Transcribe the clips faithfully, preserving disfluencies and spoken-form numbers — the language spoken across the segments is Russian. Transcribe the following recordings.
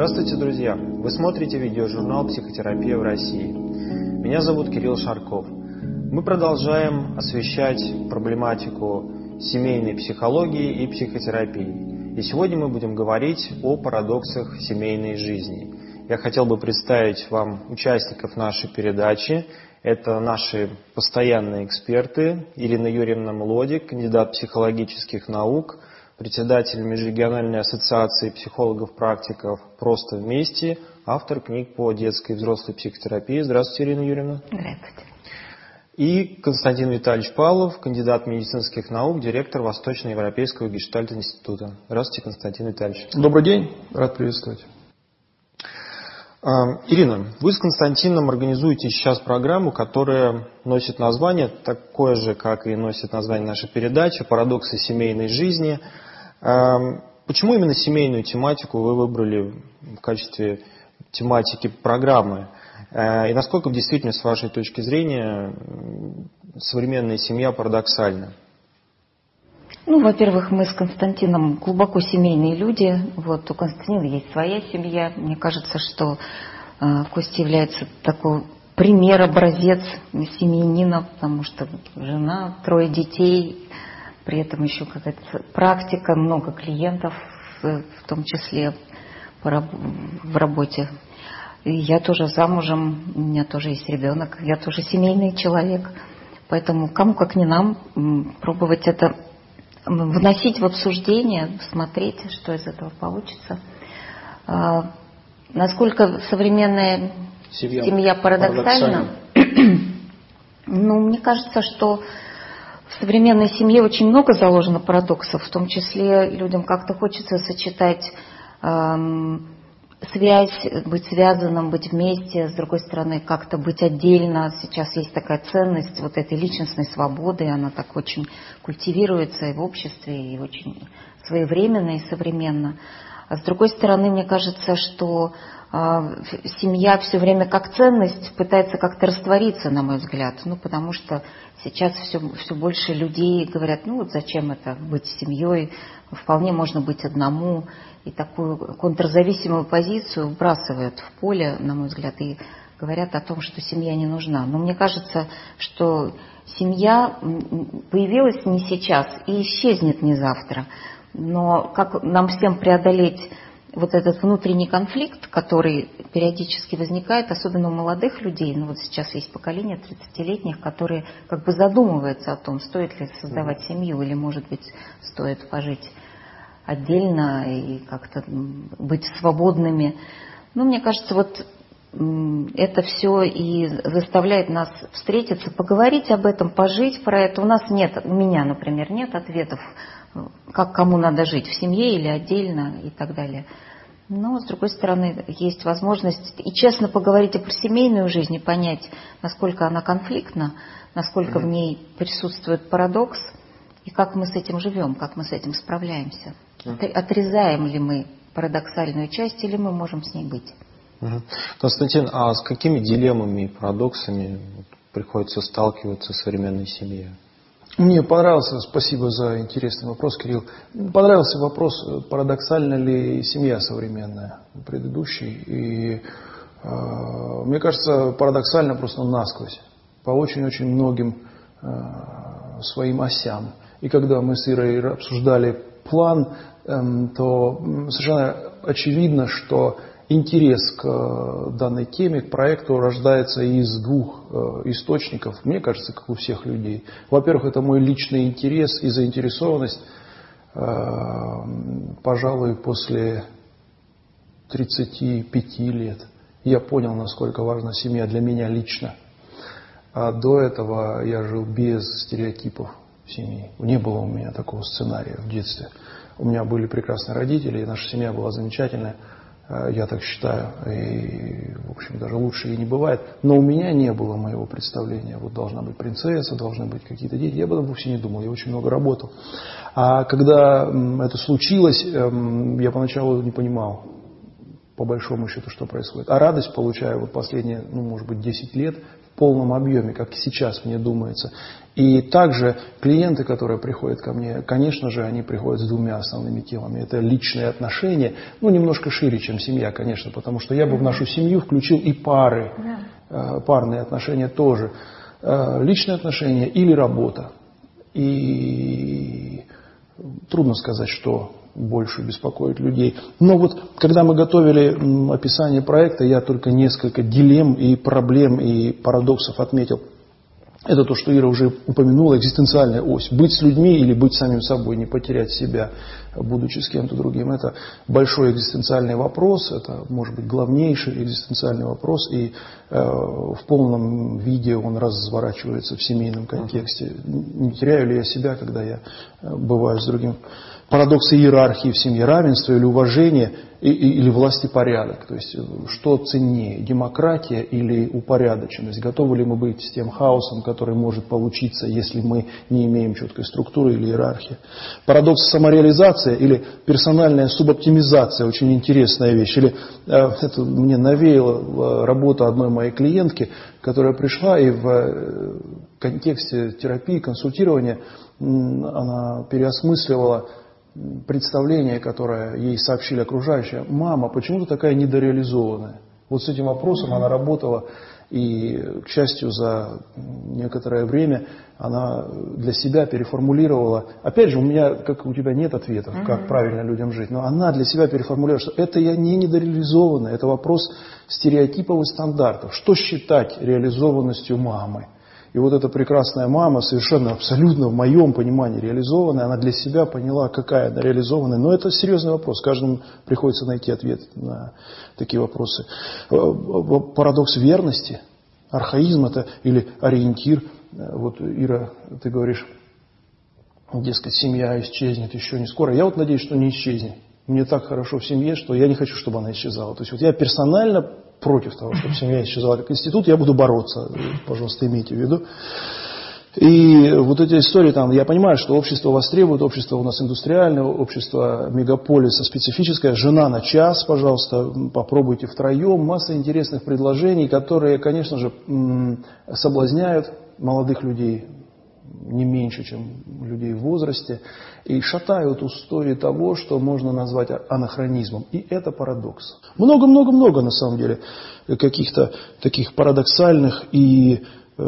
Здравствуйте, друзья! Вы смотрите видеожурнал «Психотерапия в России». Меня зовут Кирилл Шарков. Мы продолжаем освещать проблематику семейной психологии и психотерапии. И сегодня мы будем говорить о парадоксах семейной жизни. Я хотел бы представить вам участников нашей передачи. Это наши постоянные эксперты: Ирина Юрьевна Млодик, кандидат психологических наук, председатель Межрегиональной ассоциации психологов-практиков «Просто вместе», автор книг по детской и взрослой психотерапии. Здравствуйте, Ирина Юрьевна. Здравствуйте. И Константин Витальевич Павлов, кандидат медицинских наук, директор Восточноевропейского гештальт-института. Здравствуйте, Константин Витальевич. Добрый день, рад приветствовать. Ирина, вы с Константином организуете сейчас программу, которая носит название такое же, как и носит название нашей передачи «Парадоксы семейной жизни». Почему именно семейную тематику вы выбрали в качестве тематики программы? И насколько в действительности, с вашей точки зрения, современная семья парадоксальна? Ну, во-первых, мы с Константином глубоко семейные люди. Вот у Константина есть своя семья. Мне кажется, что э, Костя является такой пример, образец семьянина, потому что жена, трое детей, при этом еще какая-то практика, много клиентов, в том числе в работе. И я тоже замужем, у меня тоже есть ребенок, я тоже семейный человек. Поэтому кому как не нам пробовать это вносить в обсуждение, смотреть, что из этого получится. А, насколько современная семья, семья парадоксальна? Ну, мне кажется, что в современной семье очень много заложено парадоксов, в том числе людям как-то хочется сочетать эм, связь, быть связанным, быть вместе, с другой стороны, как-то быть отдельно. Сейчас есть такая ценность вот этой личностной свободы, она так очень культивируется и в обществе, и очень своевременно и современно. А с другой стороны, мне кажется, что э, семья все время как ценность пытается как-то раствориться, на мой взгляд. Ну, потому что сейчас все, все больше людей говорят, ну вот зачем это быть семьей, вполне можно быть одному. И такую контрзависимую позицию вбрасывают в поле, на мой взгляд, и говорят о том, что семья не нужна. Но мне кажется, что семья появилась не сейчас и исчезнет не завтра. Но как нам всем преодолеть вот этот внутренний конфликт, который периодически возникает, особенно у молодых людей, ну вот сейчас есть поколение тридцатилетних, которые как бы задумываются о том, стоит ли создавать семью или, может быть, стоит пожить отдельно и как-то быть свободными. Ну, мне кажется, вот это все и заставляет нас встретиться, поговорить об этом, пожить про это. У нас нет, у меня, например, нет ответов, как кому надо жить, в семье или отдельно и так далее. Но, с другой стороны, есть возможность и честно поговорить и про семейную жизнь, и понять, насколько она конфликтна, насколько mm-hmm. в ней присутствует парадокс, и как мы с этим живем, как мы с этим справляемся. Mm-hmm. Отрезаем ли мы парадоксальную часть, или мы можем с ней быть. Mm-hmm. Константин, а с какими дилеммами и парадоксами приходится сталкиваться в современной семье? Мне понравился, спасибо за интересный вопрос, Кирилл. Понравился вопрос, парадоксальна ли семья современная, предыдущий. И э, мне кажется, парадоксально просто насквозь, по очень-очень многим э, своим осям. И когда мы с Ирой обсуждали план, э, то совершенно очевидно, что интерес к данной теме, к проекту рождается из двух источников, мне кажется, как у всех людей. Во-первых, это мой личный интерес и заинтересованность, пожалуй, после тридцати пяти лет. Я понял, насколько важна семья для меня лично. А до этого я жил без стереотипов семьи. Не было у меня такого сценария в детстве. У меня были прекрасные родители, и наша семья была замечательная. Я так считаю, и, в общем, даже лучше и не бывает. Но у меня не было моего представления. Вот должна быть принцесса, должны быть какие-то дети. Я об этом вовсе не думал, я очень много работал. А когда это случилось, я поначалу не понимал, по большому счету, что происходит. А радость получаю вот последние, ну, может быть, десять лет в полном объеме, как сейчас мне думается. И также клиенты, которые приходят ко мне, конечно же, они приходят с двумя основными темами. Это личные отношения, ну, немножко шире, чем семья, конечно, потому что я бы в нашу семью включил и пары, yeah. парные отношения тоже. Личные отношения или работа. И трудно сказать, что больше беспокоит людей. Но вот, когда мы готовили описание проекта, я только несколько дилемм и проблем и парадоксов отметил. Это то, что Ира уже упомянула, экзистенциальная ось. Быть с людьми или быть самим собой, не потерять себя, будучи с кем-то другим. Это большой экзистенциальный вопрос, это, может быть, главнейший экзистенциальный вопрос. И э, в полном виде он разворачивается в семейном контексте. Не теряю ли я себя, когда я бываю с другим? Парадоксы иерархии в семье, равенство или уважение, и, и, или власть и порядок. То есть, что ценнее, демократия или упорядоченность? Готовы ли мы быть с тем хаосом, который может получиться, если мы не имеем четкой структуры или иерархии? Парадокс самореализация или персональная субоптимизация, очень интересная вещь. Или э, это мне навеяло работа одной моей клиентки, которая пришла и в контексте терапии, консультирования она переосмысливала представление, которое ей сообщили окружающие. Мама, почему ты такая недореализованная? Вот с этим вопросом она работала, и, к счастью, за некоторое время она для себя переформулировала. Опять же, у меня, как у тебя, нет ответов, как правильно людям жить, но она для себя переформулировала, что это я не недореализованная, это вопрос стереотипов и стандартов. Что считать реализованностью мамы? И вот эта прекрасная мама, совершенно абсолютно в моем понимании реализованная, она для себя поняла, какая она реализованная. Но это серьезный вопрос, каждому приходится найти ответ на такие вопросы. Парадокс верности, архаизм это или ориентир. Вот, Ира, ты говоришь, дескать, семья исчезнет еще не скоро. Я вот надеюсь, что не исчезнет. Мне так хорошо в семье, что я не хочу, чтобы она исчезала. То есть вот я персонально против того, чтобы семья исчезала как институт, я буду бороться, пожалуйста, имейте в виду. И вот эти истории, там, я понимаю, что общество востребует, общество у нас индустриальное, общество мегаполиса специфическое, жена на час, пожалуйста, попробуйте втроем, масса интересных предложений, которые, конечно же, соблазняют молодых людей не меньше, чем людей в возрасте, и шатают устои того, что можно назвать анахронизмом. И это парадокс. Много-много-много, на самом деле, каких-то таких парадоксальных и э,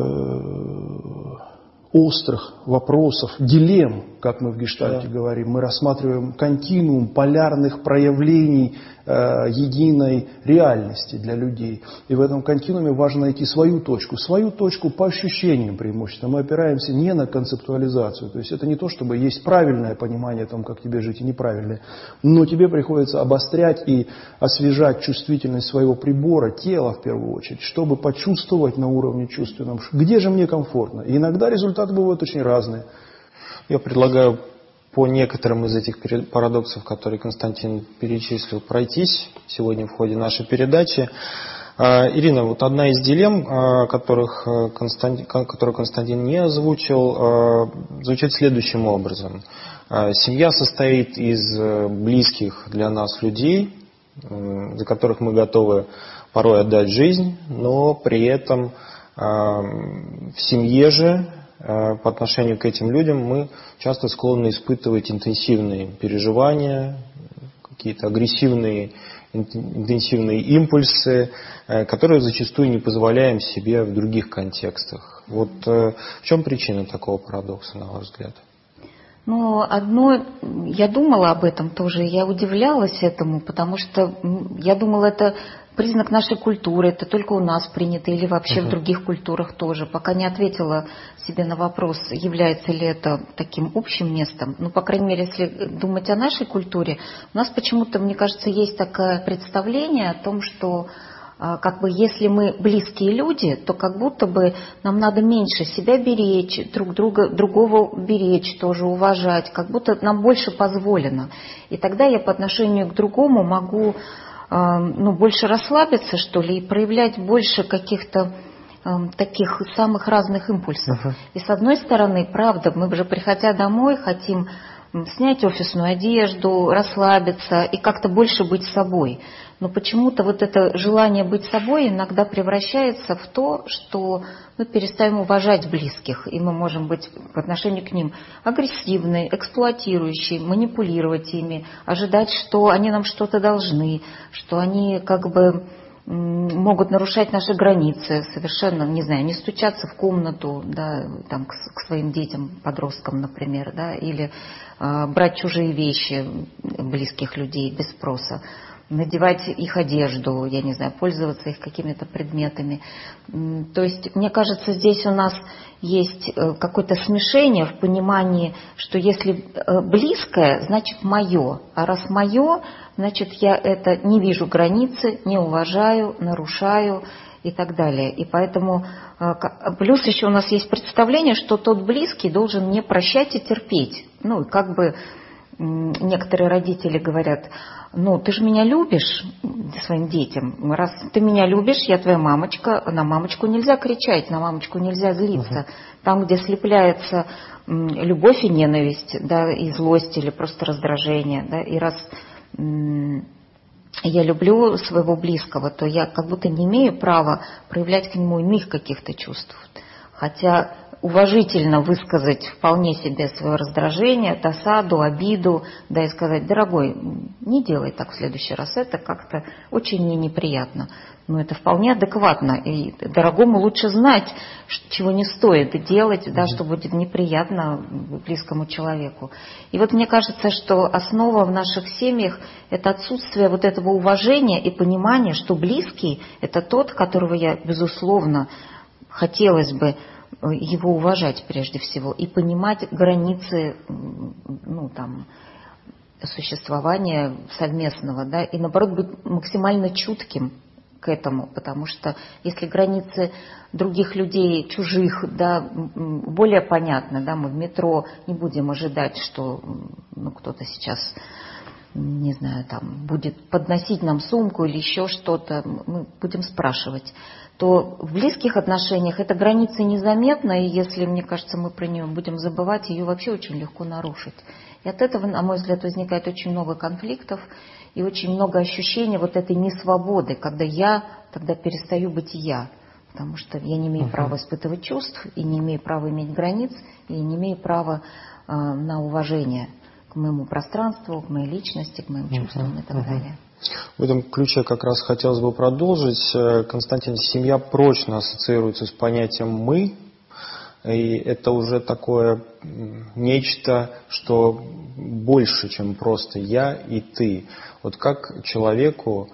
острых вопросов, дилемм, как мы в гештальте да. говорим. Мы рассматриваем континуум полярных проявлений э, единой реальности для людей. И в этом континууме важно найти свою точку. Свою точку по ощущениям преимущественно. Мы опираемся не на концептуализацию. То есть это не то, чтобы есть правильное понимание о том, как тебе жить, и неправильное. Но тебе приходится обострять и освежать чувствительность своего прибора, тела в первую очередь, чтобы почувствовать на уровне чувственном, где же мне комфортно. И иногда результаты бывают очень разные. Я предлагаю по некоторым из этих парадоксов, которые Константин перечислил, пройтись сегодня в ходе нашей передачи. Ирина, вот одна из дилемм, которых Константин, которую Константин не озвучил, звучит следующим образом. Семья состоит из близких для нас людей, за которых мы готовы порой отдать жизнь, но при этом в семье же по отношению к этим людям мы часто склонны испытывать интенсивные переживания, какие-то агрессивные, интенсивные импульсы, которые зачастую не позволяем себе в других контекстах. Вот в чем причина такого парадокса, на ваш взгляд? Ну, одно, я думала об этом тоже, я удивлялась этому, потому что я думала, это признак нашей культуры, это только у нас принято или вообще uh-huh. в других культурах тоже. Пока не ответила себе на вопрос, является ли это таким общим местом. Ну, по крайней мере, если думать о нашей культуре, у нас почему-то, мне кажется, есть такое представление о том, что как бы если мы близкие люди, то как будто бы нам надо меньше себя беречь, друг друга, другого беречь, тоже уважать, как будто нам больше позволено. И тогда я по отношению к другому могу ну, больше расслабиться, что ли, и проявлять больше каких-то э, таких самых разных импульсов. Uh-huh. И с одной стороны, правда, мы же, приходя домой, хотим снять офисную одежду, расслабиться и как-то больше быть собой. Но почему-то вот это желание быть собой иногда превращается в то, что мы перестаем уважать близких, и мы можем быть в отношении к ним агрессивны, эксплуатирующие, манипулировать ими, ожидать, что они нам что-то должны, что они как бы могут нарушать наши границы, совершенно, не знаю, не стучаться в комнату, да, там, к, к своим детям, подросткам, например, да, или э, брать чужие вещи близких людей без спроса, надевать их одежду, я не знаю, пользоваться их какими-то предметами. То есть, мне кажется, здесь у нас есть какое-то смешение в понимании, что если близкое, значит мое, а раз мое, значит я это не вижу границы, не уважаю, нарушаю и так далее. И поэтому, плюс еще у нас есть представление, что тот близкий должен мне прощать и терпеть. Ну, как бы некоторые родители говорят: ну, ты же меня любишь, своим детям. Раз ты меня любишь, я твоя мамочка, на мамочку нельзя кричать, на мамочку нельзя злиться. Uh-huh. Там, где слепляется любовь и ненависть, да, и злость или просто раздражение, да, и раз я люблю своего близкого, то я как будто не имею права проявлять к нему иных каких-то чувств. Хотя уважительно высказать вполне себе свое раздражение, досаду, обиду, да, и сказать: дорогой, не делай так в следующий раз, это как-то очень мне неприятно. Но это вполне адекватно, и дорогому лучше знать, чего не стоит делать, да, что будет неприятно близкому человеку. И вот мне кажется, что основа в наших семьях – это отсутствие вот этого уважения и понимания, что близкий – это тот, которого я, безусловно, хотелось бы его уважать прежде всего и понимать границы, ну, там, существования совместного, да, и наоборот быть максимально чутким к этому, потому что если границы других людей, чужих, да, более понятны, да, мы в метро не будем ожидать, что, ну, кто-то сейчас, не знаю, там, будет подносить нам сумку или еще что-то, мы будем спрашивать, то в близких отношениях эта граница незаметна, и если, мне кажется, мы про нее будем забывать, ее вообще очень легко нарушить. И от этого, на мой взгляд, возникает очень много конфликтов и очень много ощущения вот этой несвободы, когда я тогда перестаю быть я, потому что я не имею uh-huh. права испытывать чувств, и не имею права иметь границ, и не имею права э, на уважение к моему пространству, к моей личности, к моим чувствам uh-huh. и так uh-huh. далее. В этом ключе как раз хотелось бы продолжить. Константин, семья прочно ассоциируется с понятием «мы», и это уже такое нечто, что больше, чем просто «я» и «ты». Вот как человеку,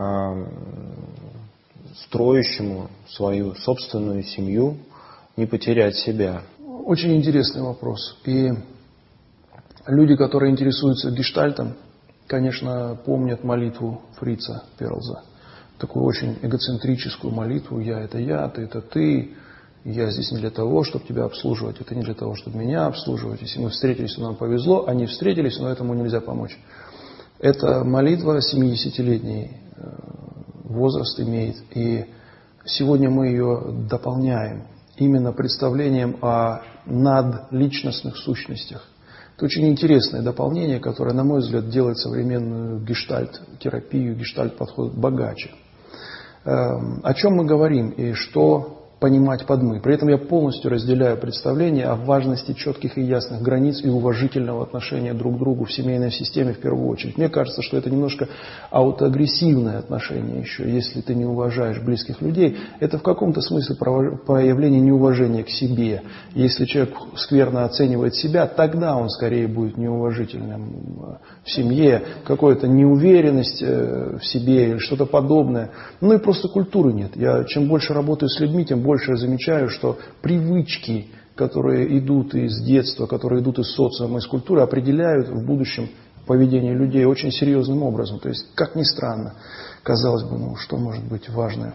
строящему свою собственную семью, не потерять себя? Очень интересный вопрос. И люди, которые интересуются гештальтом, конечно, помнят молитву Фрица Перлза. Такую очень эгоцентрическую молитву: «Я – это я, ты – это ты, я здесь не для того, чтобы тебя обслуживать, это не для того, чтобы меня обслуживать. Если мы встретились, то нам повезло, они встретились, но этому нельзя помочь». Эта молитва семидесятилетний возраст имеет, и сегодня мы ее дополняем именно представлением о надличностных сущностях. Это очень интересное дополнение, которое, на мой взгляд, делает современную гештальт-терапию, гештальт-подход богаче. Эм, о чем мы говорим и что понимать под «мы». При этом я полностью разделяю представление о важности четких и ясных границ и уважительного отношения друг к другу в семейной системе в первую очередь. Мне кажется, что это немножко аутоагрессивное отношение еще. Если ты не уважаешь близких людей, это в каком-то смысле проявление неуважения к себе. Если человек скверно оценивает себя, тогда он скорее будет неуважительным в семье, какая-то неуверенность в себе или что-то подобное. Ну и просто культуры нет. Я чем больше работаю с людьми, тем больше больше я замечаю, что привычки, которые идут из детства, которые идут из социума, из культуры, определяют в будущем поведение людей очень серьезным образом. То есть, как ни странно, казалось бы, ну что может быть важное.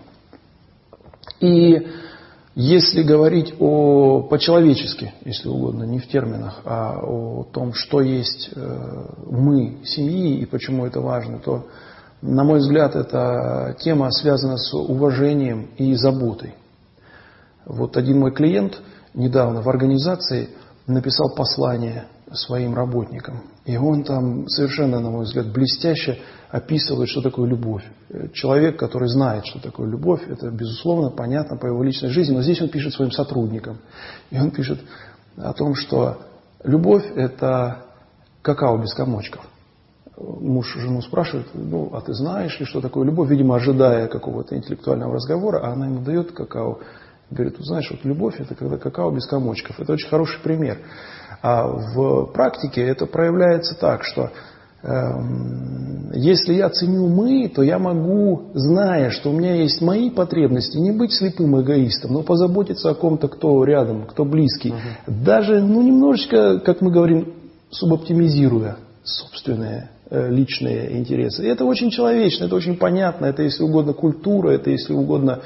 И если говорить о, по-человечески, если угодно, не в терминах, а о том, что есть мы семьи и почему это важно, то, на мой взгляд, эта тема связана с уважением и заботой. Вот один мой клиент недавно в организации написал послание своим работникам. И он там совершенно, на мой взгляд, блестяще описывает, что такое любовь. Человек, который знает, что такое любовь, это, безусловно, понятно по его личной жизни, но здесь он пишет своим сотрудникам. И он пишет о том, что любовь – это какао без комочков. Муж жену спрашивает, ну, а ты знаешь ли, что такое любовь? Видимо, ожидая какого-то интеллектуального разговора, а она ему дает какао. Говорит, знаешь, вот любовь – это когда какао без комочков. Это очень хороший пример. А в практике это проявляется так, что э, если я ценю «мы», то я могу, зная, что у меня есть мои потребности, не быть слепым эгоистом, но позаботиться о ком-то, кто рядом, кто близкий. Uh-huh. Даже, ну, немножечко, как мы говорим, субоптимизируя собственные э, личные интересы. И это очень человечно, это очень понятно, это, если угодно, культура, это, если угодно,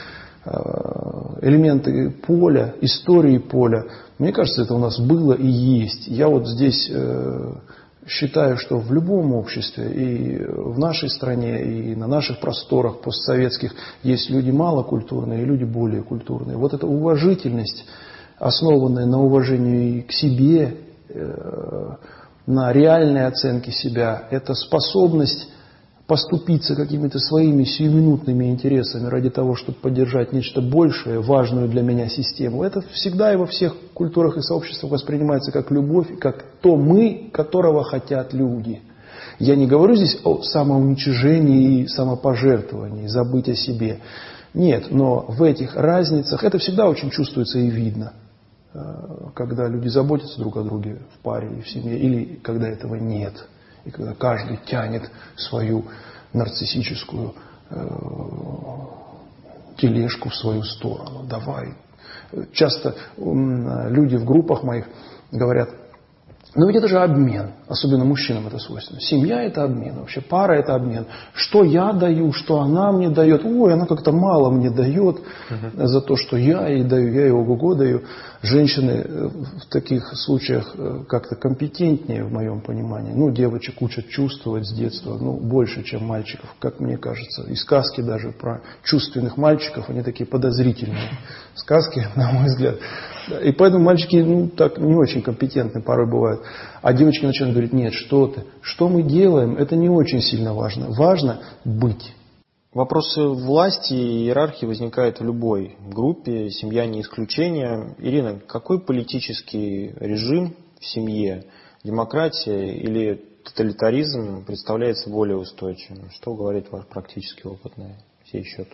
элементы поля, истории поля. Мне кажется, это у нас было и есть. Я вот здесь э, считаю, что в любом обществе, и в нашей стране, и на наших просторах постсоветских, есть люди малокультурные и люди более культурные. Вот эта уважительность, основанная на уважении к себе, э, на реальной оценке себя, это способность поступиться какими-то своими сиюминутными интересами ради того, чтобы поддержать нечто большее, важную для меня систему. Это всегда и во всех культурах и сообществах воспринимается как любовь, как то «мы», которого хотят люди. Я не говорю здесь о самоуничижении и самопожертвовании, забыть о себе. Нет, но в этих разницах это всегда очень чувствуется и видно, когда люди заботятся друг о друге в паре и в семье, или когда этого нет. И когда каждый тянет свою нарциссическую э, тележку в свою сторону. Давай. Часто э, люди в группах моих говорят, ну ведь это же обмен. Особенно мужчинам это свойственно. Семья – это обмен. Вообще пара – это обмен. Что я даю, что она мне дает. Ой, она как-то мало мне дает uh-huh. за то, что я ей даю. Я ей ого-го даю. Женщины в таких случаях как-то компетентнее, в моем понимании. Ну, девочек учат чувствовать с детства. Ну, больше, чем мальчиков, как мне кажется. И сказки даже про чувственных мальчиков, они такие подозрительные. Сказки, на мой взгляд. И поэтому мальчики, ну, так не очень компетентны порой бывают. А девочки начинают говорить, нет, что ты, что мы делаем, это не очень сильно важно. Важно быть. Вопросы власти и иерархии возникают в любой группе, семья не исключение. Ирина, какой политический режим в семье, демократия или тоталитаризм представляется более устойчивым? Что говорит ваш практический опыт на сей счет?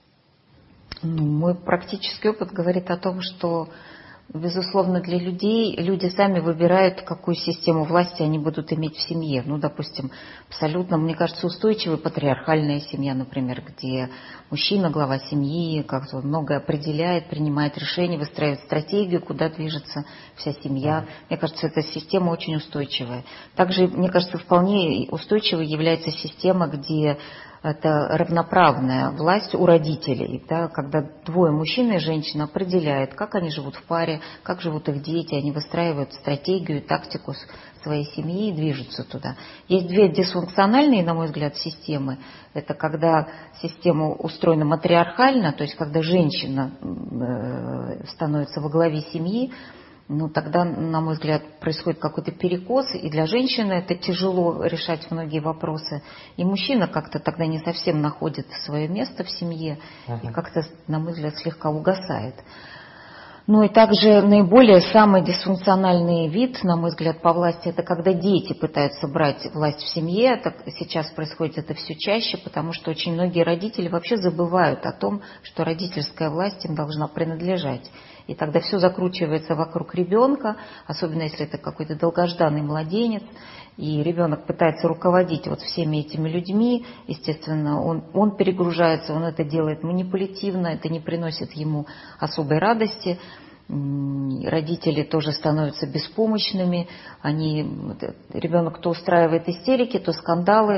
Ну, мой практический опыт говорит о том, что, безусловно, для людей люди сами выбирают, какую систему власти они будут иметь в семье. Ну, допустим, абсолютно, мне кажется, устойчивая патриархальная семья, например, где мужчина, глава семьи, как-то многое определяет, принимает решения, выстраивает стратегию, куда движется вся семья. Мне кажется, эта система очень устойчивая. Также, мне кажется, вполне устойчивой является система, где это равноправная власть у родителей, да, когда двое мужчин и женщина определяют, как они живут в паре, как живут их дети, они выстраивают стратегию, тактику своей семьи и движутся туда. Есть две дисфункциональные, на мой взгляд, системы. Это когда система устроена матриархально, то есть когда женщина становится во главе семьи, ну, тогда, на мой взгляд, происходит какой-то перекос, и для женщины это тяжело решать многие вопросы. И мужчина как-то тогда не совсем находит свое место в семье, uh-huh. и как-то, на мой взгляд, слегка угасает. Ну и также наиболее самый дисфункциональный вид, на мой взгляд, по власти, это когда дети пытаются брать власть в семье. Так сейчас происходит это все чаще, потому что очень многие родители вообще забывают о том, что родительская власть им должна принадлежать. И тогда все закручивается вокруг ребенка, особенно если это какой-то долгожданный младенец, и ребенок пытается руководить вот всеми этими людьми. Естественно, он, он перегружается, он это делает манипулятивно, это не приносит ему особой радости. Родители тоже становятся беспомощными, они, ребенок то устраивает истерики, то скандалы,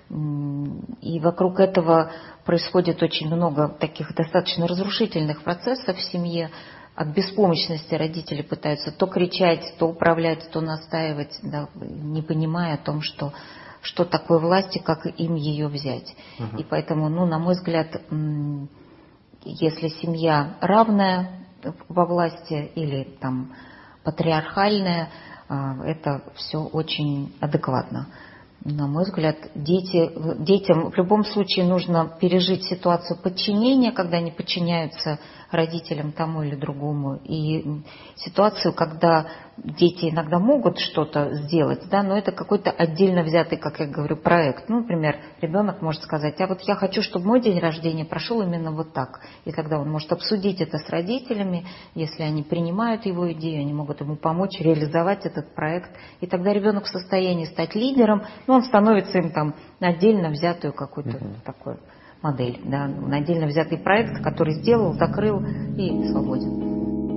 и вокруг этого происходит очень много таких достаточно разрушительных процессов в семье. От беспомощности родители пытаются то кричать, то управлять, то настаивать, да, не понимая о том, что, что такое власть и как им ее взять. Uh-huh. И поэтому, ну, на мой взгляд, если семья равная во власти или там патриархальная, это все очень адекватно. На мой взгляд, дети, детям в любом случае нужно пережить ситуацию подчинения, когда они подчиняются родителям тому или другому, и ситуацию, когда дети иногда могут что-то сделать, да, но это какой-то отдельно взятый, как я говорю, проект. Ну, например, ребенок может сказать: а вот я хочу, чтобы мой день рождения прошел именно вот так. И тогда он может обсудить это с родителями, если они принимают его идею, они могут ему помочь реализовать этот проект. И тогда ребенок в состоянии стать лидером, но он становится им там на отдельно взятую какую-то mm-hmm. такую модель, да, на отдельно взятый проект, который сделал, закрыл и свободен.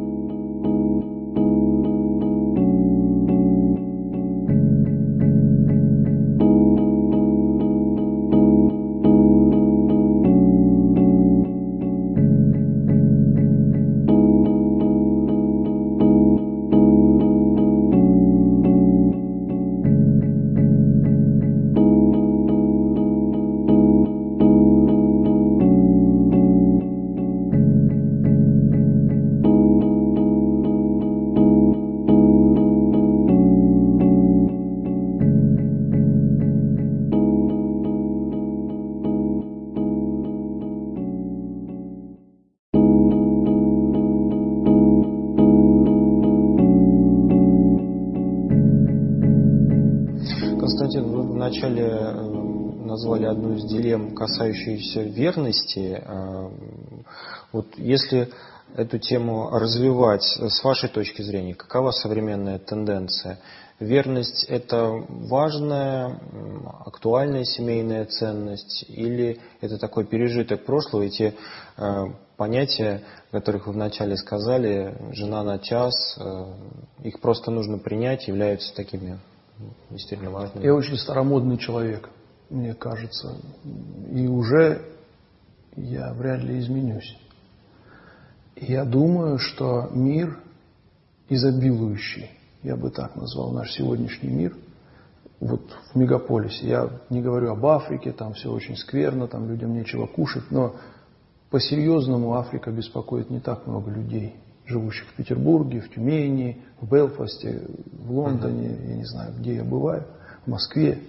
Вначале назвали одну из дилемм, касающуюся верности. Вот если эту тему развивать, с вашей точки зрения, какова современная тенденция? Верность – это важная, актуальная семейная ценность, или это такой пережиток прошлого, и те понятия, о которых вы вначале сказали, жена на час, их просто нужно принять, являются такими действительно важными? Я очень старомодный человек, мне кажется, и уже я вряд ли изменюсь. Я думаю, что мир изобилующий, я бы так назвал наш сегодняшний мир, вот в мегаполисе. Я не говорю об Африке, там все очень скверно, там людям нечего кушать, но по-серьезному Африка беспокоит не так много людей, живущих в Петербурге, в Тюмени, в Белфасте, в Лондоне, я не знаю, где я бываю, в Москве.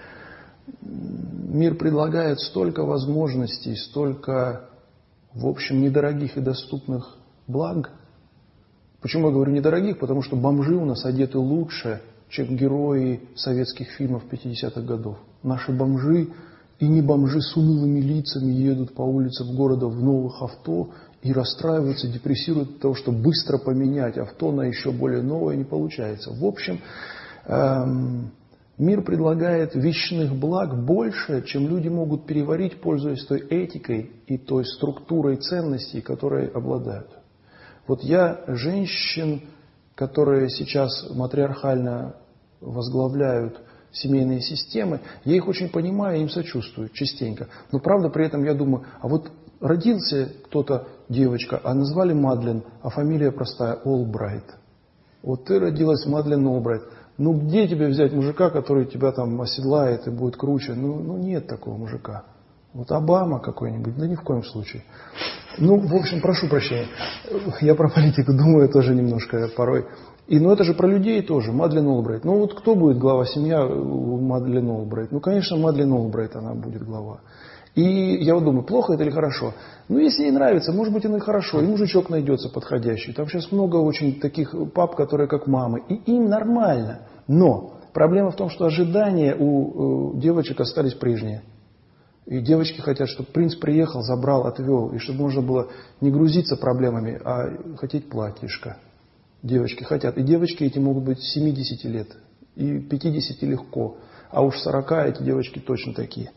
Мир предлагает столько возможностей, столько, в общем, недорогих и доступных благ. Почему я говорю недорогих? Потому что бомжи у нас одеты лучше, чем герои советских фильмов пятидесятых годов. Наши бомжи и не бомжи с унылыми лицами едут по улицам города в новых авто и расстраиваются, депрессируют от того, что быстро поменять авто на еще более новое не получается. В общем, эм, мир предлагает вечных благ больше, чем люди могут переварить, пользуясь той этикой и той структурой ценностей, которые обладают. Вот я женщин, которые сейчас матриархально возглавляют семейные системы, я их очень понимаю и им сочувствую частенько. Но правда при этом я думаю, а вот родился кто-то, девочка, а назвали Мадлен, а фамилия простая Олбрайт. Вот ты родилась Мадлен Олбрайт. Ну где тебе взять мужика, который тебя там оседлает и будет круче? Ну, ну нет такого мужика. Вот Обама какой-нибудь, да ни в коем случае. Ну, в общем, прошу прощения. Я про политику думаю тоже немножко порой. И, ну, это же про людей тоже. Мадлен Олбрайт. Ну, вот кто будет глава семьи у Мадлен Олбрайт? Ну, конечно, Мадлен Олбрайт, она будет глава. И я вот думаю, плохо это или хорошо? Ну, если ей нравится, может быть, оно и хорошо. И мужичок найдется подходящий. Там сейчас много очень таких пап, которые как мамы. И им нормально. Но проблема в том, что ожидания у, у девочек остались прежние. И девочки хотят, чтобы принц приехал, забрал, отвел. И чтобы можно было не грузиться проблемами, а хотеть платьишко. Девочки хотят. И девочки эти могут быть семидесяти лет. И пятидесяти легко. А уж сорока эти девочки точно такие.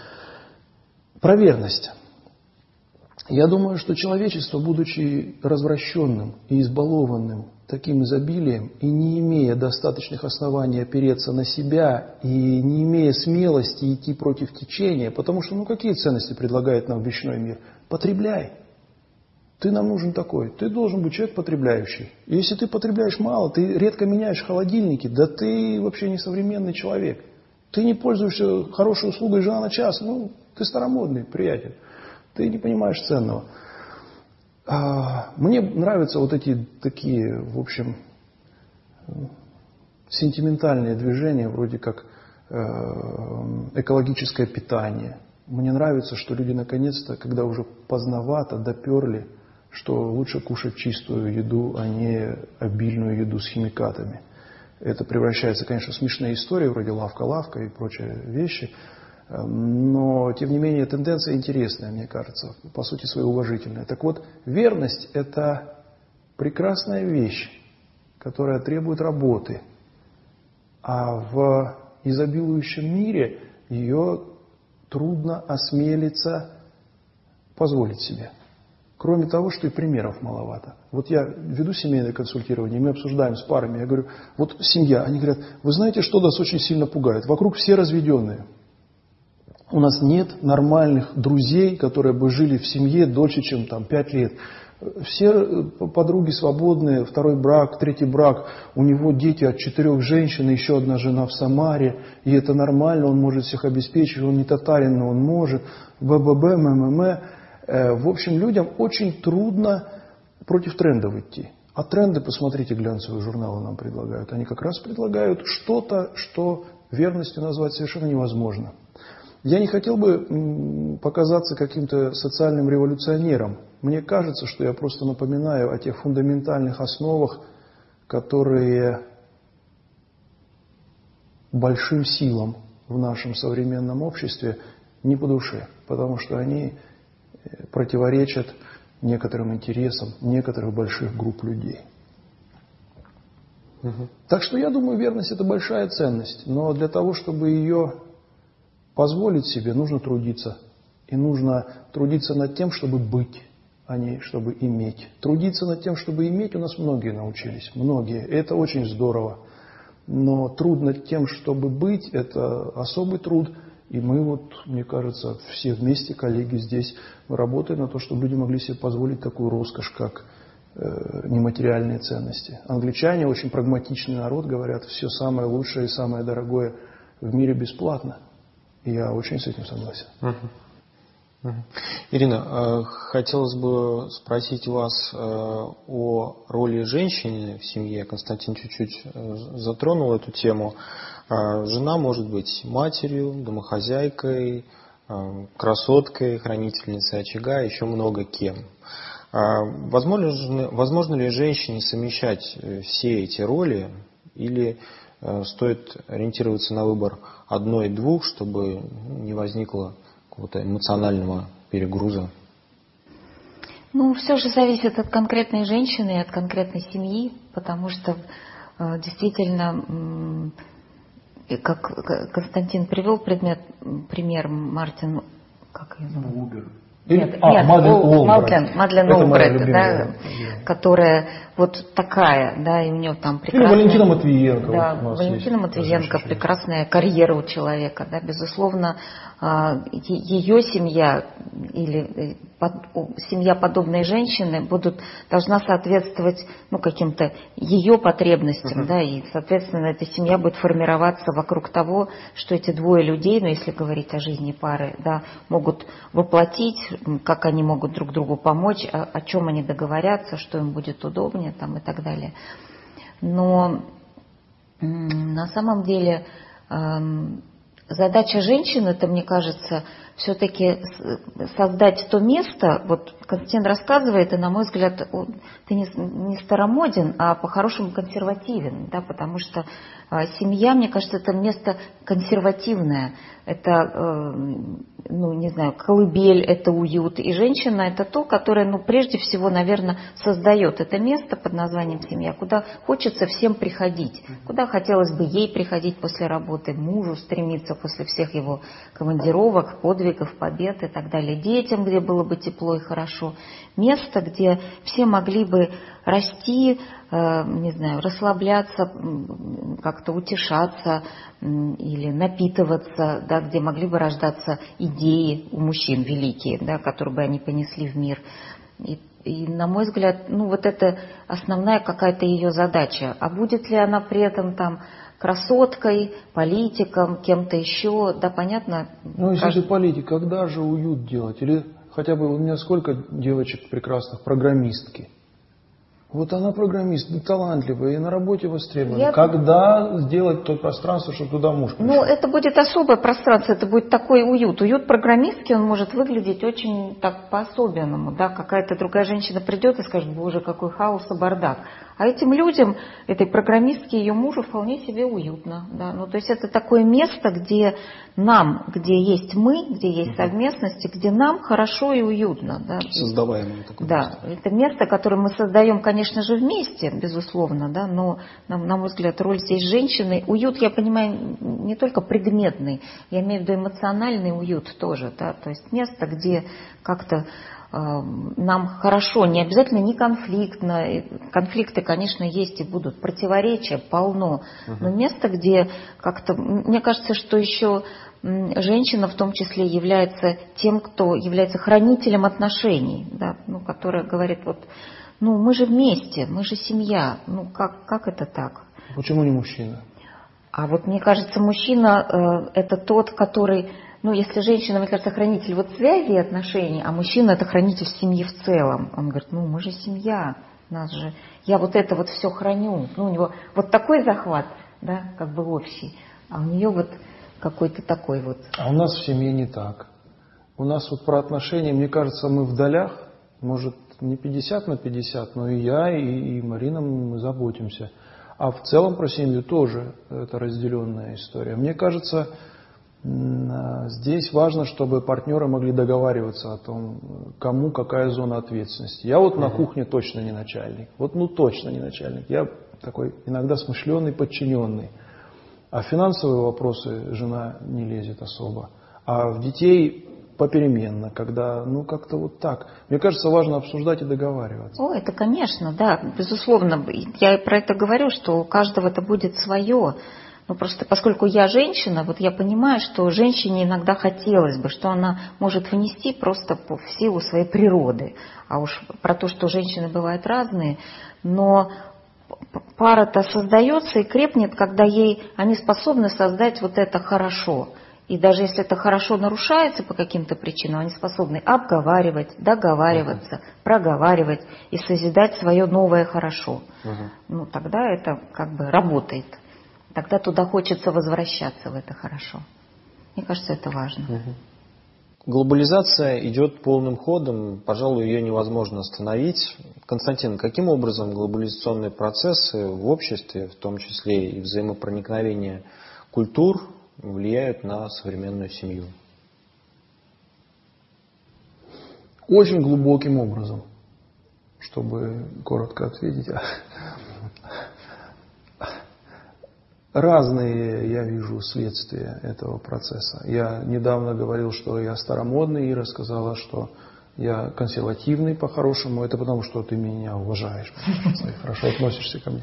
Про верность. Я думаю, что человечество, будучи развращенным и избалованным таким изобилием, и не имея достаточных оснований опереться на себя, и не имея смелости идти против течения, потому что, ну, какие ценности предлагает нам вечной мир? Потребляй. Ты нам нужен такой. Ты должен быть человек потребляющий. И если ты потребляешь мало, ты редко меняешь холодильники, да ты вообще не современный человек. Ты не пользуешься хорошей услугой жена на час, ну, ты старомодный, приятель. Ты не понимаешь ценного. А, мне нравятся вот эти такие, в общем, сентиментальные движения, вроде как э, экологическое питание. Мне нравится, что люди наконец-то, когда уже поздновато, доперли, что лучше кушать чистую еду, а не обильную еду с химикатами. Это превращается, конечно, в смешные истории, вроде лавка-лавка и прочие вещи. Но, тем не менее, тенденция интересная, мне кажется, по сути своей уважительная. Так вот, верность – это прекрасная вещь, которая требует работы. А в изобилующем мире ее трудно осмелиться позволить себе. Кроме того, что и примеров маловато. Вот я веду семейное консультирование, мы обсуждаем с парами, я говорю, вот семья, они говорят, вы знаете, что нас очень сильно пугает? Вокруг все разведенные. У нас нет нормальных друзей, которые бы жили в семье дольше, чем там пять лет. Все подруги свободные, второй брак, третий брак, у него дети от четырех женщин, еще одна жена в Самаре, и это нормально, он может всех обеспечить, он не татарин, но он может, БББ, МММ. В общем, людям очень трудно против трендов идти. А тренды, посмотрите, глянцевые журналы нам предлагают. Они как раз предлагают что-то, что верностью назвать совершенно невозможно. Я не хотел бы показаться каким-то социальным революционером. Мне кажется, что я просто напоминаю о тех фундаментальных основах, которые большим силам в нашем современном обществе не по душе, потому что они противоречат некоторым интересам некоторых больших групп людей. Угу. Так что я думаю, верность – это большая ценность, но для того, чтобы ее позволить себе, нужно трудиться. И нужно трудиться над тем, чтобы быть, а не чтобы иметь. Трудиться над тем, чтобы иметь, у нас многие научились. Многие. И это очень здорово. Но труд над тем, чтобы быть, это особый труд. И мы вот, мне кажется, все вместе, коллеги здесь, мы работаем на то, чтобы люди могли себе позволить такую роскошь, как э, нематериальные ценности. Англичане, очень прагматичный народ, говорят, все самое лучшее и самое дорогое в мире бесплатно. И я очень с этим согласен. Uh-huh. Uh-huh. Ирина, хотелось бы спросить вас о роли женщины в семье. Константин чуть-чуть затронул эту тему. Жена может быть матерью, домохозяйкой, красоткой, хранительницей очага, еще много кем. Возможно, возможно ли женщине совмещать все эти роли, или стоит ориентироваться на выбор одной-двух, чтобы не возникло какого-то эмоционального перегруза? Ну, все же зависит от конкретной женщины и от конкретной семьи, потому что э, действительно, э, как Константин привел предмет, пример Мартин, как ее зовут? Нет, а, нет, Мадлен Ол, Мадлен, Мадлен Олбрайт, да, да, которая вот такая, да, и у нее там прекрасная... Или Валентина Матвиенко. Да, вот Валентина Матвиенко, прекрасная карьера у человека, да, безусловно, ее семья или семья подобной женщины будут, должна соответствовать, ну, каким-то ее потребностям, uh-huh. да, и, соответственно, эта семья будет формироваться вокруг того, что эти двое людей, ну, если говорить о жизни пары, да, могут воплотить, как они могут друг другу помочь, о, о чем они договорятся, что им будет удобнее, там, и так далее. Но м- на самом деле эм, задача женщины, это, мне кажется, все-таки создать то место, вот Константин рассказывает, и, на мой взгляд, он, ты не, не старомоден, а по-хорошему консервативен, да, потому что э, семья, мне кажется, это место консервативное, это, э, ну, не знаю, колыбель, это уют, и женщина это то, которое, ну, прежде всего, наверное, создает это место под названием семья, куда хочется всем приходить, куда хотелось бы ей приходить после работы, мужу стремиться после всех его командировок, подвигов, побед и так далее, детям, где было бы тепло и хорошо, место, где все могли бы расти, э, не знаю, расслабляться, как-то утешаться э, или напитываться, да, где могли бы рождаться идеи у мужчин великие, да, которые бы они понесли в мир. И, и, на мой взгляд, ну, вот это основная какая-то ее задача. А будет ли она при этом там красоткой, политиком, кем-то еще, да, понятно. Ну, если каждый... ты политик, когда же уют делать? Или хотя бы у меня сколько девочек прекрасных, программистки. Вот она программист, талантливая и на работе востребована. Я... Когда сделать то пространство, чтобы туда муж пришел? Ну, это будет особое пространство, это будет такой уют. Уют программистки, он может выглядеть очень так по-особенному. Да? Какая-то другая женщина придет и скажет: боже, какой хаос и бардак. А этим людям, этой программистке и ее мужу вполне себе уютно. Да? Ну, то есть это такое место, где нам, где есть мы, где есть совместность, где нам хорошо и уютно. Да? Создаваемое такое Да, место. это место, которое мы создаем, конечно же, вместе, безусловно, да, но, на, на мой взгляд, роль здесь женщины. Уют, я понимаю, не только предметный, я имею в виду эмоциональный уют тоже, да, то есть место, где как-то э, нам хорошо, не обязательно не конфликтно, конфликты, конечно, есть и будут, противоречия полно, uh-huh. но место, где как-то, мне кажется, что еще женщина в том числе является тем, кто является хранителем отношений, да, ну, которая говорит, вот, ну, мы же вместе, мы же семья, ну, как, как это так? Почему не мужчина? А вот мне кажется, мужчина э, это тот, который, ну, если женщина, мне кажется, хранитель вот связи и отношений, а мужчина это хранитель семьи в целом. Он говорит, ну, мы же семья, нас же, я вот это вот все храню. Ну, у него вот такой захват, да, как бы общий, а у нее вот какой-то такой вот. А у нас в семье не так. У нас вот про отношения, мне кажется, мы в долях, может, не пятьдесят на пятьдесят, но и я, и, и Марина, мы заботимся. А в целом про семью тоже это разделенная история. Мне кажется, здесь важно, чтобы партнеры могли договариваться о том, кому какая зона ответственности. Я вот на кухне точно не начальник. Вот ну точно не начальник. Я такой иногда смышленый подчиненный. А в финансовые вопросы жена не лезет особо. А в детей попеременно, когда, ну, как-то вот так. Мне кажется, важно обсуждать и договариваться. О, это, конечно, да, безусловно. Я про это говорю, что у каждого это будет свое. Ну, просто поскольку я женщина, вот я понимаю, что женщине иногда хотелось бы, что она может внести просто в силу своей природы. А уж про то, что женщины бывают разные, но пара-то создается и крепнет, когда ей они способны создать вот это хорошо. И даже если это хорошо нарушается по каким-то причинам, они способны обговаривать, договариваться, uh-huh. проговаривать и созидать свое новое хорошо. Uh-huh. Ну, тогда это как бы работает. Тогда туда хочется возвращаться в это хорошо. Мне кажется, это важно. Uh-huh. Глобализация идет полным ходом, пожалуй, ее невозможно остановить. Константин, каким образом глобализационные процессы в обществе, в том числе и взаимопроникновение культур, влияют на современную семью? Очень глубоким образом, чтобы коротко ответить. Разные, я вижу, следствия этого процесса. Я недавно говорил, что я старомодный, Ира сказала, что я консервативный по-хорошему. Это потому, что ты меня уважаешь, ты хорошо относишься ко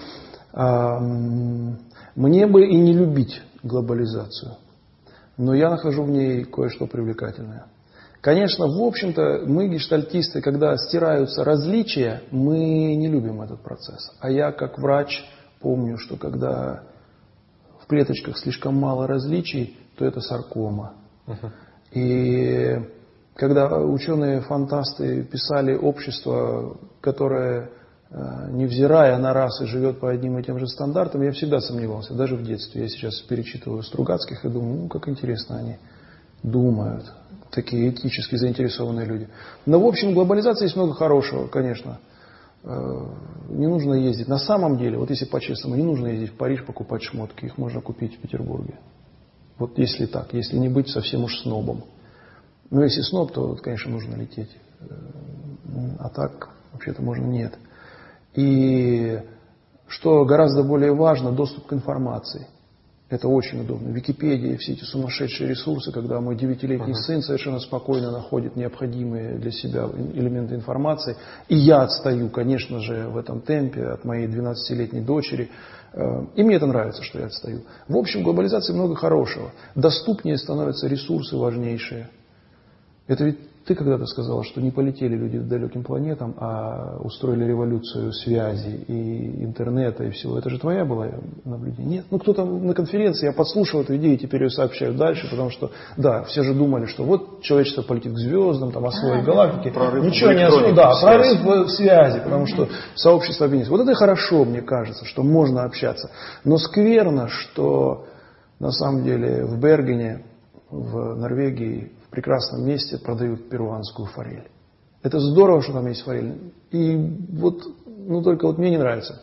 мне. Мне бы и не любить глобализацию, но я нахожу в ней кое-что привлекательное. Конечно, в общем-то, мы, гештальтисты, когда стираются различия, мы не любим этот процесс. А я, как врач, помню, что когда в клеточках слишком мало различий, то это саркома. Uh-huh. И когда ученые-фантасты писали общество, которое, невзирая на расы, живет по одним и тем же стандартам, я всегда сомневался, даже в детстве. Я сейчас перечитываю Стругацких и думаю, ну, как интересно они думают, такие этически заинтересованные люди. Но, в общем, в глобализации есть много хорошего, конечно. Не нужно ездить. На самом деле, вот если по-честному, не нужно ездить в Париж покупать шмотки. Их можно купить в Петербурге. Вот если так, если не быть совсем уж снобом. Но если сноб, то, конечно, нужно лететь. А так, вообще-то, можно нет. И что гораздо более важно, доступ к информации. Это очень удобно. Википедия, все эти сумасшедшие ресурсы, когда мой девятилетний uh-huh. сын совершенно спокойно находит необходимые для себя элементы информации. И я отстаю, конечно же, в этом темпе от моей двенадцатилетней дочери. И мне это нравится, что я отстаю. В общем, в глобализации много хорошего. Доступнее становятся ресурсы важнейшие. Это ведь ты когда-то сказала, что не полетели люди к далеким планетам, а устроили революцию связи и интернета и всего. Это же твоя была наблюдение? Нет? Ну, кто-то на конференции, я подслушал эту идею, теперь ее сообщаю дальше, потому что, да, все же думали, что вот человечество полетит к звездам, там, освоит а, галактики. Прорыв Ничего не освоит, да, прорыв в связи, потому что сообщество объединится. Вот это хорошо, мне кажется, что можно общаться. Но скверно, что на самом деле в Бергене, в Норвегии, в прекрасном месте продают перуанскую форель. Это здорово, что там есть форель. И вот, ну только вот мне не нравится.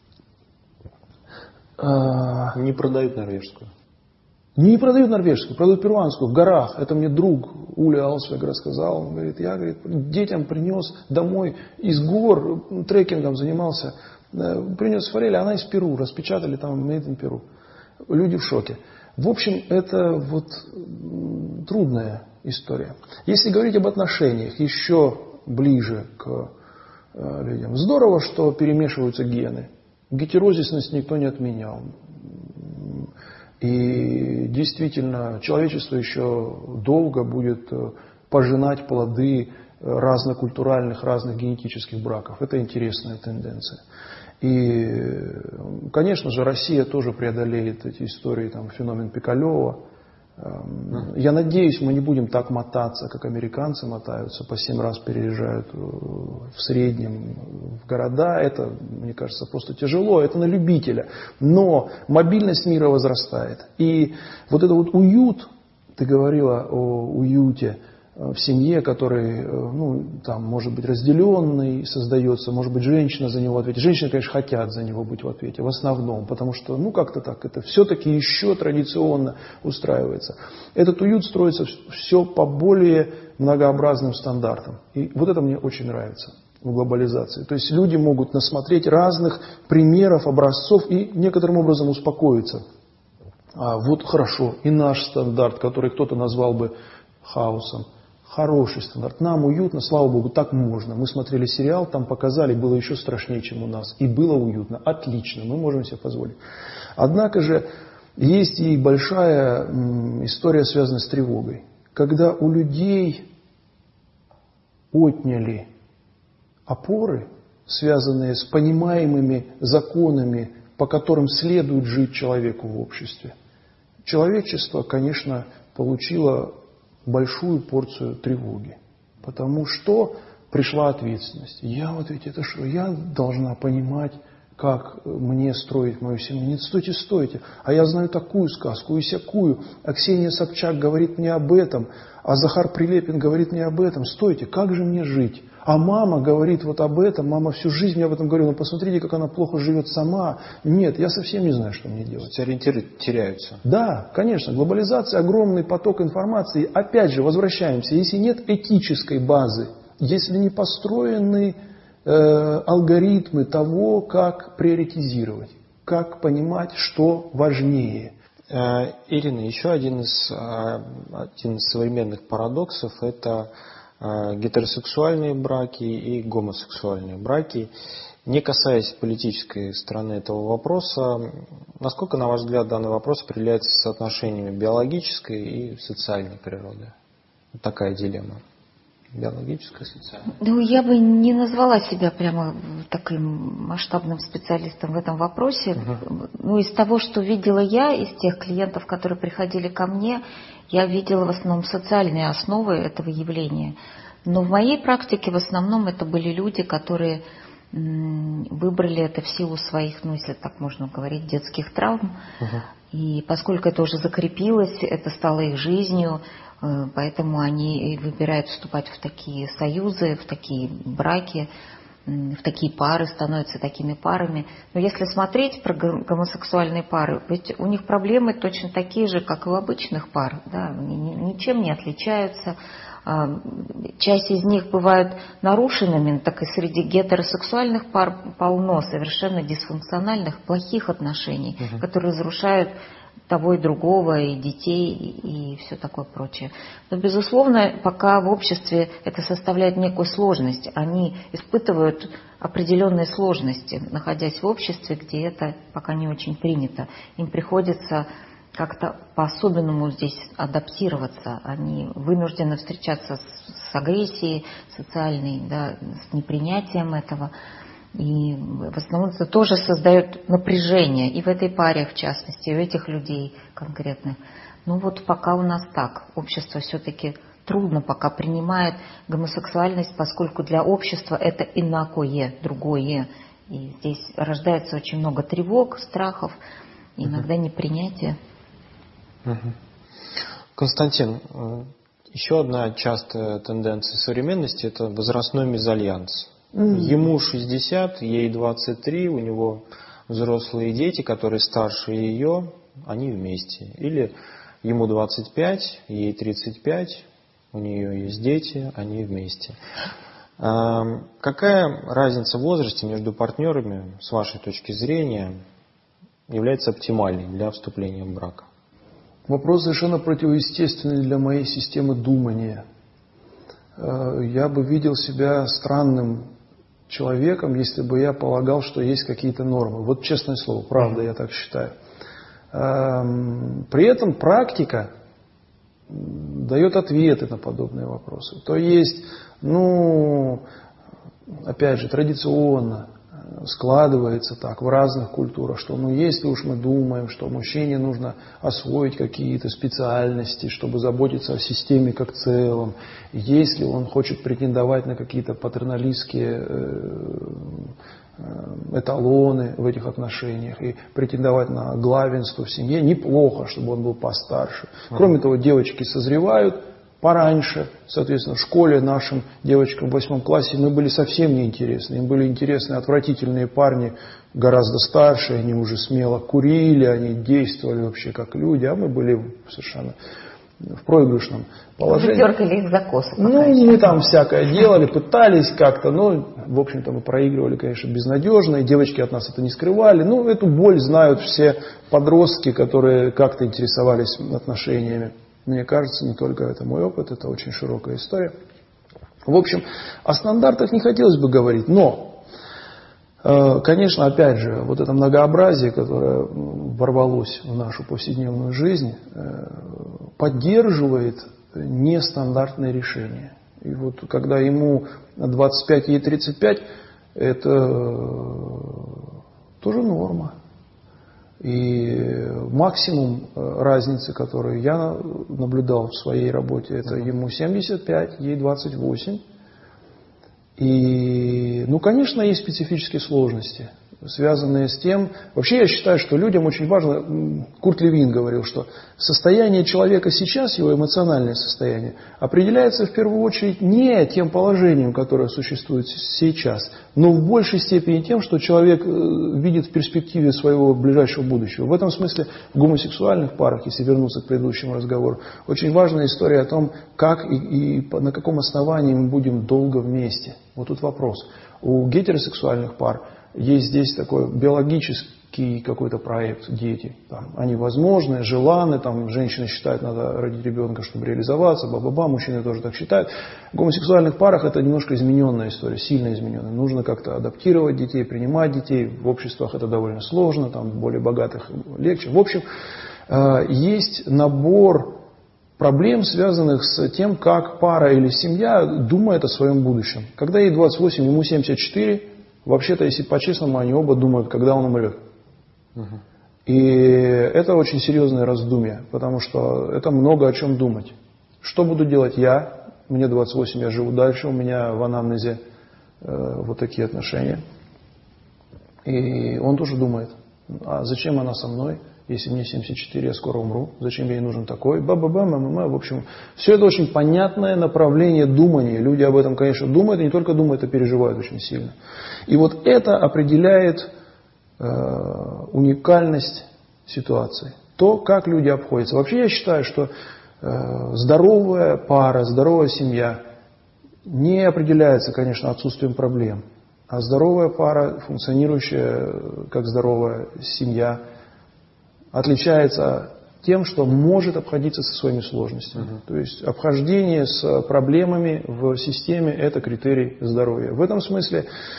Не продают норвежскую. Не продают норвежскую, продают перуанскую в горах. Это мне друг Ули Алсвег рассказал. Он говорит, я говорит, детям принес домой из гор, трекингом занимался, принес форель, она из Перу, распечатали там made in Перу. Люди в шоке. В общем, это вот трудная история. Если говорить об отношениях еще ближе к э, людям, здорово, что перемешиваются гены. Гетерозисность никто не отменял. И действительно, человечество еще долго будет пожинать плоды разнокультуральных, разных генетических браков. Это интересная тенденция. И, конечно же, Россия тоже преодолеет эти истории, там, феномен Пикалева. Я надеюсь, мы не будем так мотаться, как американцы мотаются, по семь раз переезжают в среднем в города. Это, мне кажется, просто тяжело, это на любителя. Но мобильность мира возрастает. И вот этот вот уют, ты говорила о уюте в семье, который, ну, там, может быть, разделенный создается, может быть, женщина за него в ответе. Женщины, конечно, хотят за него быть в ответе, в основном, потому что, ну, как-то так, это все-таки еще традиционно устраивается. Этот уют строится все по более многообразным стандартам. И вот это мне очень нравится в глобализации. То есть люди могут насмотреть разных примеров, образцов и некоторым образом успокоиться. А вот хорошо, и наш стандарт, который кто-то назвал бы хаосом, хороший стандарт. Нам уютно, слава Богу, так можно. Мы смотрели сериал, там показали, было еще страшнее, чем у нас. И было уютно. Отлично, мы можем себе позволить. Однако же есть и большая м, история, связанная с тревогой. Когда у людей отняли опоры, связанные с понимаемыми законами, по которым следует жить человеку в обществе, человечество, конечно, получило большую порцию тревоги. Потому что пришла ответственность. Я вот ведь это что? Я должна понимать, как мне строить мою семью. Нет, стойте, стойте. А я знаю такую сказку и сякую. А Ксения Собчак говорит мне об этом. А Захар Прилепин говорит мне об этом. Стойте, как же мне жить? А мама говорит вот об этом. Мама всю жизнь мне об этом говорила. Но посмотрите, как она плохо живет сама. Нет, я совсем не знаю, что мне делать. Ориентиры теряются. Да, конечно. Глобализация, огромный поток информации. Опять же, возвращаемся. Если нет этической базы, если не построены алгоритмы того, как приоритизировать, как понимать, что важнее. Ирина, еще один из, один из современных парадоксов – это гетеросексуальные браки и гомосексуальные браки. Не касаясь политической стороны этого вопроса, насколько, на ваш взгляд, данный вопрос определяется соотношениями биологической и социальной природы? Вот такая дилемма. Биологическая, социальная? Ну, я бы не назвала себя прямо таким масштабным специалистом в этом вопросе. Uh-huh. Ну, из того, что видела я, из тех клиентов, которые приходили ко мне, я видела в основном социальные основы этого явления. Но в моей практике в основном это были люди, которые м- выбрали это в силу своих, ну, если так можно говорить, детских травм. Uh-huh. И поскольку это уже закрепилось, это стало их жизнью, поэтому они выбирают вступать в такие союзы, в такие браки, в такие пары, становятся такими парами. Но если смотреть про гомосексуальные пары, ведь у них проблемы точно такие же, как и у обычных пар. Да? Они ничем не отличаются. Часть из них бывают нарушенными, так и среди гетеросексуальных пар полно совершенно дисфункциональных, плохих отношений, угу. которые разрушают того и другого, и детей, и все такое прочее. Но, безусловно, пока в обществе это составляет некую сложность, они испытывают определенные сложности, находясь в обществе, где это пока не очень принято. Им приходится как-то по-особенному здесь адаптироваться. Они вынуждены встречаться с, с агрессией социальной, да, с непринятием этого. И в основном это тоже создает напряжение и в этой паре, в частности, и у этих людей конкретных. Ну вот пока у нас так. Общество все-таки трудно пока принимает гомосексуальность, поскольку для общества это инакое, другое. И здесь рождается очень много тревог, страхов, иногда непринятия. Угу. Константин, еще одна частая тенденция современности – это возрастной мезальянс. Mm. Ему шестьдесят, ей двадцать три, у него взрослые дети, которые старше ее, они вместе. Или ему двадцать пять, ей тридцать пять, у нее есть дети, они вместе. А какая разница в возрасте между партнерами, с вашей точки зрения, является оптимальной для вступления в брак? Вопрос совершенно противоестественный для моей системы думания. Я бы видел себя странным человеком, если бы я полагал, что есть какие-то нормы. Вот честное слово, правда, я так считаю. При этом практика дает ответы на подобные вопросы. То есть, ну, опять же, традиционно складывается так в разных культурах, что ну если уж мы думаем, что мужчине нужно освоить какие-то специальности, чтобы заботиться о системе как целом, если он хочет претендовать на какие-то патерналистские эталоны в этих отношениях и претендовать на главенство в семье, неплохо, чтобы он был постарше. Кроме того, девочки созревают пораньше, соответственно, в школе нашим девочкам в восьмом классе мы были совсем неинтересны. Им были интересны отвратительные парни, гораздо старше, они уже смело курили, они действовали вообще как люди, а мы были совершенно в проигрышном положении. Вы дергали их за косу. Ну, мы там всякое делали, пытались как-то, но, в общем-то, мы проигрывали, конечно, безнадежно, и девочки от нас это не скрывали. Ну, эту боль знают все подростки, которые как-то интересовались отношениями. Мне кажется, не только это мой опыт, это очень широкая история. В общем, о стандартах не хотелось бы говорить, но, конечно, опять же, вот это многообразие, которое ворвалось в нашу повседневную жизнь, поддерживает нестандартные решения. И вот когда ему двадцать пять, ей тридцать пять, это тоже норма. И максимум разницы, которую я наблюдал в своей работе, это ему семьдесят пять, ей двадцать восемь. И, ну, конечно, есть специфические сложности, связанные с тем... Вообще я считаю, что людям очень важно... Курт Левин говорил, что состояние человека сейчас, его эмоциональное состояние, определяется в первую очередь не тем положением, которое существует сейчас, но в большей степени тем, что человек видит в перспективе своего ближайшего будущего. В этом смысле в гомосексуальных парах, если вернуться к предыдущему разговору, очень важная история о том, как и, и на каком основании мы будем долго вместе. Вот тут вопрос. У гетеросексуальных пар есть здесь такой биологический какой-то проект, дети. Там, они возможны, желаны, там, женщины считают, надо родить ребенка, чтобы реализоваться, ба-ба-ба, мужчины тоже так считают. В гомосексуальных парах это немножко измененная история, сильно измененная. Нужно как-то адаптировать детей, принимать детей. В обществах это довольно сложно, там, более богатых легче. В общем, есть набор проблем, связанных с тем, как пара или семья думает о своем будущем. Когда ей двадцать восемь, ему семьдесят четыре, вообще-то, если по-честному, они оба думают, когда он умрет. Угу. И это очень серьезное раздумье, потому что это много о чем думать. Что буду делать я? Мне двадцать восемь, я живу дальше, у меня в анамнезе э, вот такие отношения. И он тоже думает, а зачем она со мной? Если мне семьдесят четыре, я скоро умру, зачем ей нужен такой? Ба-ба-ба, ма-ма-ма. В общем, все это очень понятное направление думания. Люди об этом, конечно, думают, и не только думают, а переживают очень сильно. И вот это определяет э, уникальность ситуации. То, как люди обходятся. Вообще я считаю, что э, здоровая пара, здоровая семья не определяется, конечно, отсутствием проблем. А здоровая пара, функционирующая как здоровая семья, отличается тем, что может обходиться со своими сложностями. Uh-huh. То есть обхождение с проблемами в системе – это критерий здоровья. В этом смысле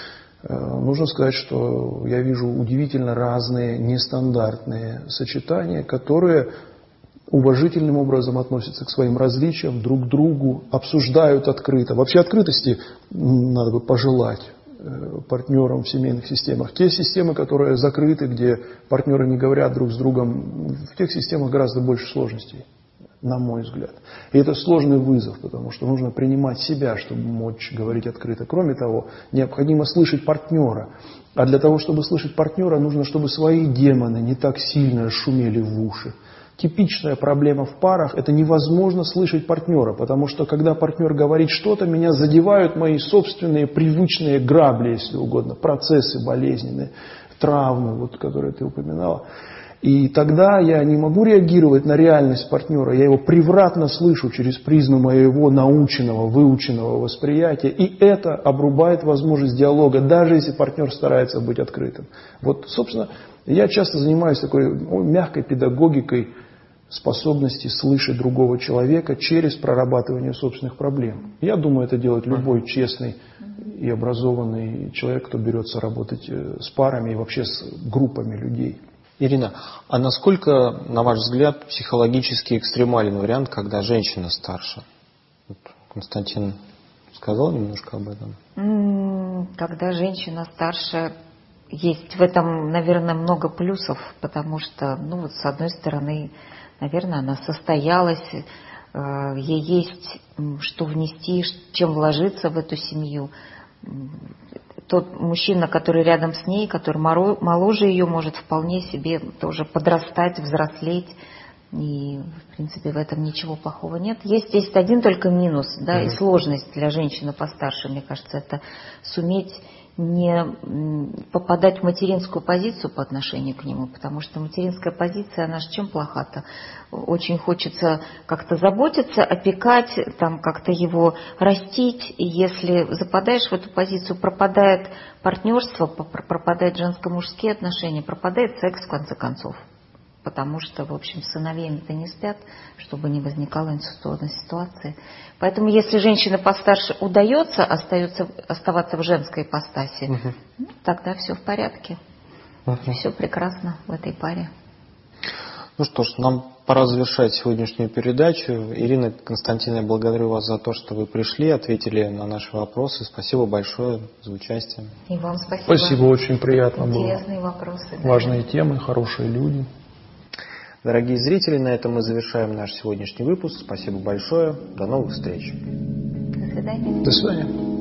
Нужно сказать, что я вижу удивительно разные, нестандартные сочетания, которые уважительным образом относятся к своим различиям, друг к другу, обсуждают открыто. Вообще открытости надо бы пожелать партнерам в семейных системах. Те системы, которые закрыты, где партнеры не говорят друг с другом, в тех системах гораздо больше сложностей, на мой взгляд. И это сложный вызов, потому что нужно принимать себя, чтобы мочь говорить открыто. Кроме того, необходимо слышать партнера. А для того, чтобы слышать партнера, нужно, чтобы свои демоны не так сильно шумели в уши. Типичная проблема в парах – это невозможно слышать партнера, потому что когда партнер говорит что-то, меня задевают мои собственные привычные грабли, если угодно, процессы болезненные, травмы, вот, которые ты упоминала. И тогда я не могу реагировать на реальность партнера, я его превратно слышу через призму моего наученного, выученного восприятия, и это обрубает возможность диалога, даже если партнер старается быть открытым. Вот, собственно, я часто занимаюсь такой мягкой педагогикой способности слышать другого человека через прорабатывание собственных проблем. Я думаю, это делает любой честный и образованный человек, кто берется работать с парами и вообще с группами людей. Ирина, а насколько, на ваш взгляд, психологически экстремален вариант, когда женщина старше? Вот Константин сказал немножко об этом. Когда женщина старше, есть в этом, наверное, много плюсов, потому что, ну, вот с одной стороны, наверное, она состоялась, ей есть что внести, чем вложиться в эту семью. Тот мужчина, который рядом с ней, который моложе ее, может вполне себе тоже подрастать, взрослеть. И, в принципе, в этом ничего плохого нет. Есть, есть один только минус, да, mm-hmm. и сложность для женщины постарше, мне кажется, это суметь не попадать в материнскую позицию по отношению к нему, потому что материнская позиция, она же чем плоха-то? Очень хочется как-то заботиться, опекать, там как-то его растить, и если западаешь в эту позицию, пропадает партнерство, пропадают женско-мужские отношения, пропадает секс в конце концов. Потому что, в общем, с сыновьями-то не спят, чтобы не возникало инцестуозной ситуации. Поэтому, если женщина постарше удается остается, оставаться в женской ипостаси, угу. ну, тогда все в порядке. Угу. Все прекрасно в этой паре. Ну что ж, нам пора завершать сегодняшнюю передачу. Ирина, Константин, я благодарю вас за то, что вы пришли, ответили на наши вопросы. Спасибо большое за участие. И вам спасибо. Спасибо, очень приятно было. Интересные вопросы. Важные да. темы, хорошие люди. Дорогие зрители, на этом мы завершаем наш сегодняшний выпуск. Спасибо большое. До новых встреч. До свидания. До свидания.